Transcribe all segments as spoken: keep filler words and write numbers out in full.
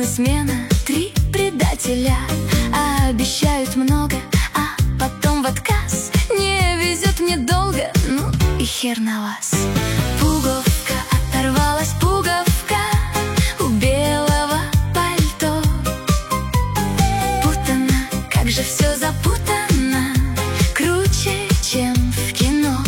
бизнесмена три предателя. Обещают много, а потом в отказ. Не везет мне долго, ну и хер на вас. Пуговка оторвалась, пуговка у белого пальто. Путано, как же все запутано, круче, чем в кино.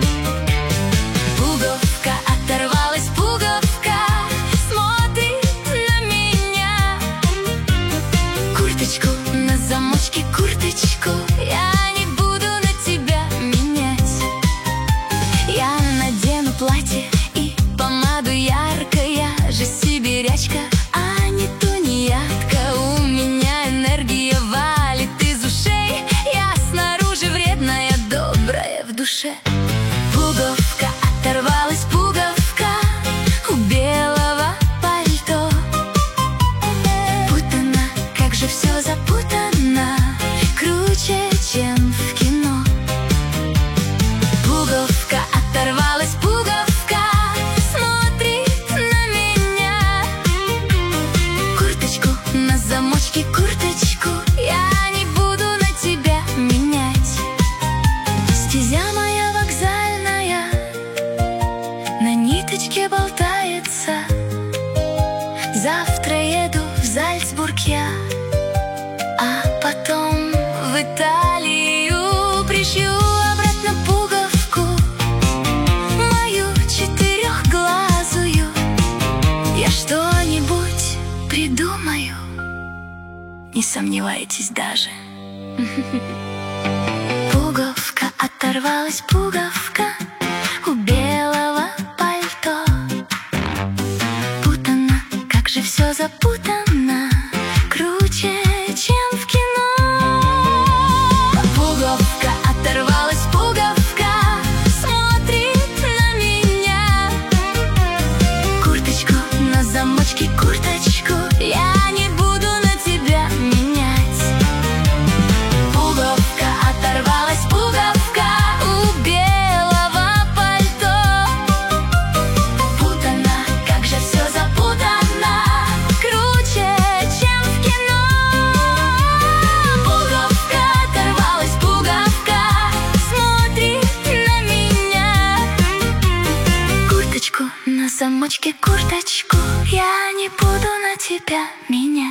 Пуговка оторвалась, пуговка смотрит на меня. Курточку на замочке, курточку я не буду на тебя менять. Я надену платье и помаду ярко. Я же сибирячка, а не тунеядка. У меня энергия валит из ушей. Я снаружи вредная, добрая в душе. Пуговка оторвалась, пуговка у белого пальто. Путано, как же все запутано, круче, чем в кино. Пуговка оторвалась, пуговка смотрит на меня. Курточку на замочке, курточку я не буду на тебя менять. Стезя моя вокзальная на ниточке болтается. Завтра еду в Зальцбург я, а потом в Италию. Пришью обратно пуговку мою четырехглазую. Я что-нибудь придумаю, не сомневайтесь даже. Пуговка оторвалась, пуговка у белого пальто. Путано, как же все запутано, круче, чем в кино. Пуговка оторвалась, пуговка смотрит на меня. Курточку на замочке, курточку я не буду на тебя менять. Пуговка оторвалась, пуговка у белого пальто. Путано, как же все запутано, круче, чем в кино. Пуговка оторвалась, пуговка смотрит на меня. Курточку на замочке, курточку я не буду на тебя менять.